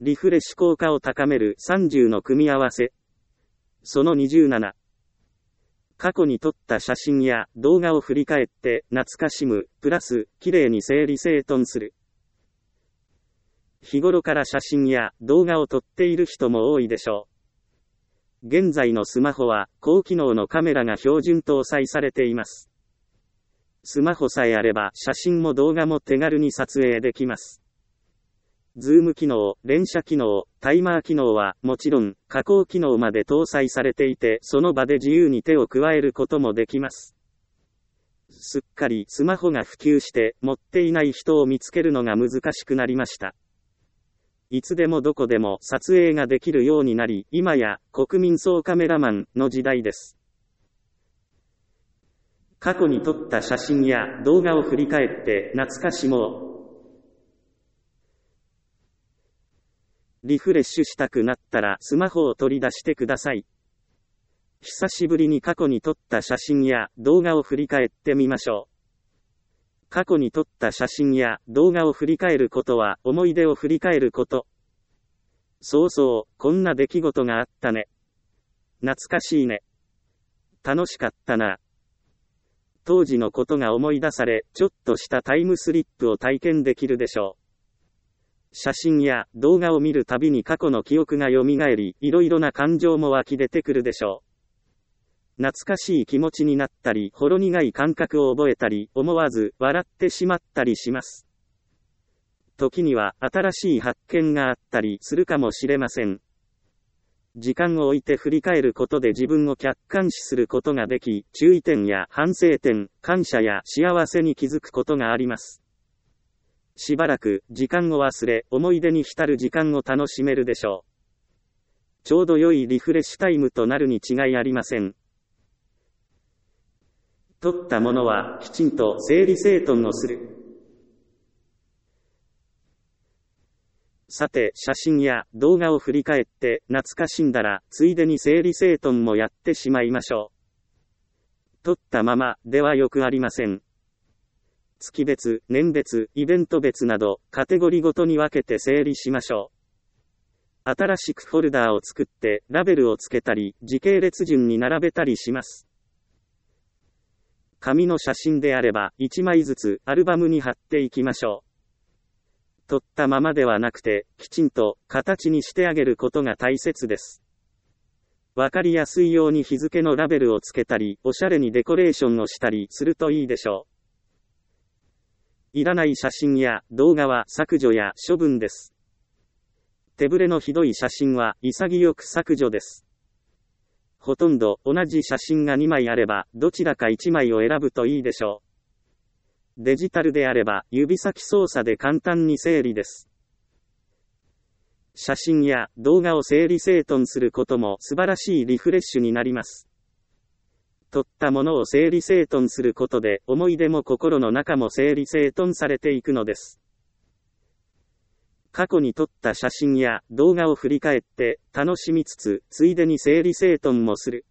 リフレッシュ効果を高める30の組み合わせ。その27。過去に撮った写真や動画を振り返って懐かしむ、プラス、きれいに整理整頓する。日頃から写真や動画を撮っている人も多いでしょう。現在のスマホは高機能のカメラが標準搭載されています。スマホさえあれば写真も動画も手軽に撮影できます。ズーム機能、連写機能、タイマー機能はもちろん加工機能まで搭載されていて、その場で自由に手を加えることもできます。すっかりスマホが普及して持っていない人を見つけるのが難しくなりました。いつでもどこでも撮影ができるようになり、今や国民総カメラマンの時代です。過去に撮った写真や動画を振り返って懐かしもう。リフレッシュしたくなったらスマホを取り出してください。久しぶりに過去に撮った写真や動画を振り返ってみましょう。過去に撮った写真や動画を振り返ることは思い出を振り返ること。そうそう、こんな出来事があったね。懐かしいね。楽しかったな。当時のことが思い出され、ちょっとしたタイムスリップを体験できるでしょう。写真や動画を見るたびに過去の記憶が蘇り、いろいろな感情も湧き出てくるでしょう。懐かしい気持ちになったり、ほろ苦い感覚を覚えたり、思わず笑ってしまったりします。時には新しい発見があったりするかもしれません。時間を置いて振り返ることで自分を客観視することができ、注意点や反省点、感謝や幸せに気づくことがあります。しばらく時間を忘れ、思い出に浸る時間を楽しめるでしょう。ちょうど良いリフレッシュタイムとなるに違いありません。撮ったものはきちんと整理整頓をする。さて、写真や動画を振り返って懐かしんだら、ついでに整理整頓もやってしまいましょう。撮ったままではよくありません。月別、年別、イベント別など、カテゴリーごとに分けて整理しましょう。新しくフォルダーを作って、ラベルをつけたり、時系列順に並べたりします。紙の写真であれば、1枚ずつアルバムに貼っていきましょう。撮ったままではなくて、きちんと形にしてあげることが大切です。わかりやすいように日付のラベルをつけたり、おしゃれにデコレーションをしたりするといいでしょう。いらない写真や動画は削除や処分です。手ぶれのひどい写真は潔く削除です。ほとんど同じ写真が2枚あればどちらか1枚を選ぶといいでしょう。デジタルであれば指先操作で簡単に整理です。写真や動画を整理整頓することも素晴らしいリフレッシュになります。撮ったものを整理整頓することで、思い出も心の中も整理整頓されていくのです。過去に撮った写真や動画を振り返って、楽しみつつ、ついでに整理整頓もする。